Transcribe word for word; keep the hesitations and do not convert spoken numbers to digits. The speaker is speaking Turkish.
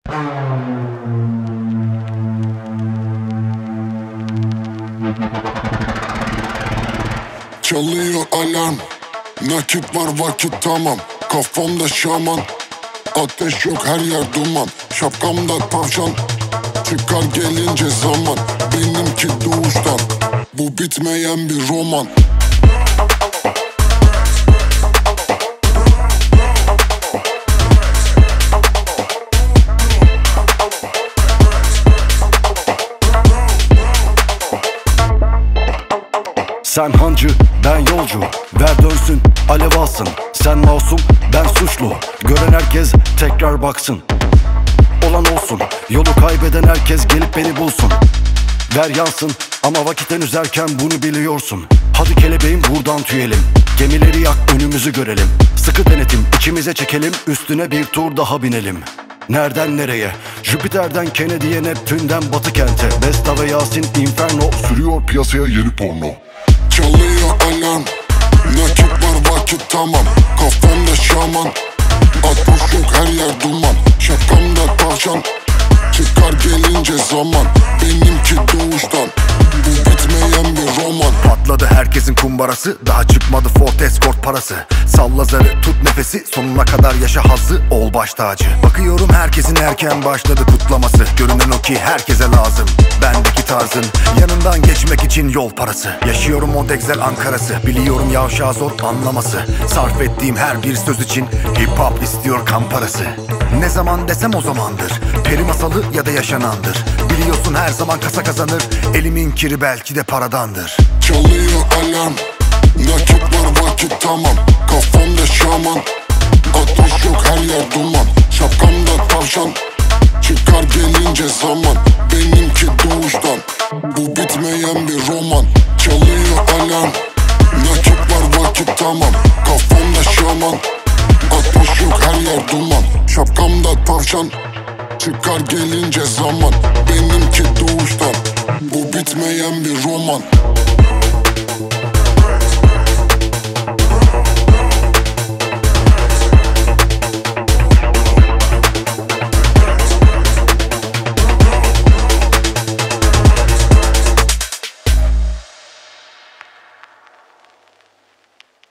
Çalıyor alarm, nakit var vakit tamam. Kafamda şaman, ateş yok her yer duman. Şapkamda tavşan, çıkar gelince zaman. Benimki doğuştan, bu bitmeyen bir roman. Sen hancı, ben yolcu, ver dönsün, alev alsın. Sen masum, ben suçlu, gören herkes tekrar baksın. Olan olsun, yolu kaybeden herkes gelip beni bulsun. Ver yansın ama vakit henüz erken, bunu biliyorsun. Hadi kelebeğim buradan tüyelim, gemileri yak önümüzü görelim. Sıkı denetim içimize çekelim, üstüne bir tur daha binelim. Nereden nereye? Jüpiter'den Kennedy'ye, Neptün'den Batı kente. Vesta ve Yasin Inferno sürüyor piyasaya yeni porno. Çalıyor alarm, nakit var vakit tamam. Kafamda şaman, ateş yok her yer duman. Şapkamda tavşan, çıkar gelince zaman. Benimki doğuştan, bu bitmeyen bir roman. Patladı herkesin kumbarası, daha çıkmadı Ford Escort parası. Salla zarı, tut nefesi, sonuna kadar yaşa hazzı, ol baş tacı. Bakıyorum herkesin erken başladı kutlaması. Görünen o ki herkese lazım bendeki tarzın, yanından geçmek için yol parası. Yaşıyorum o Dexel Ankara'sı, biliyorum yavşağı zor anlaması. Sarf ettiğim her bir söz için hip hop istiyor kan parası. Ne zaman desem o zamandır, peri masalı ya da yaşanandır. Biliyorsun her zaman kasa kazanır, elimin kiri belki de paradandır. Çalıyor alarm, nakit var vakit tamam. Kafamda şaman, ateş yok her yer duman. Şapkamda tavşan, çıkar gelince zaman. Benimki doğuştan, bu bitmeyen bir roman. Çalıyor alarm, nakit var vakit tamam. Kafamda şaman, ateş yok her yer duman. Şapkamda tavşan, çıkar gelince zaman. Benimki doğuştan, bu bitmeyen bir roman.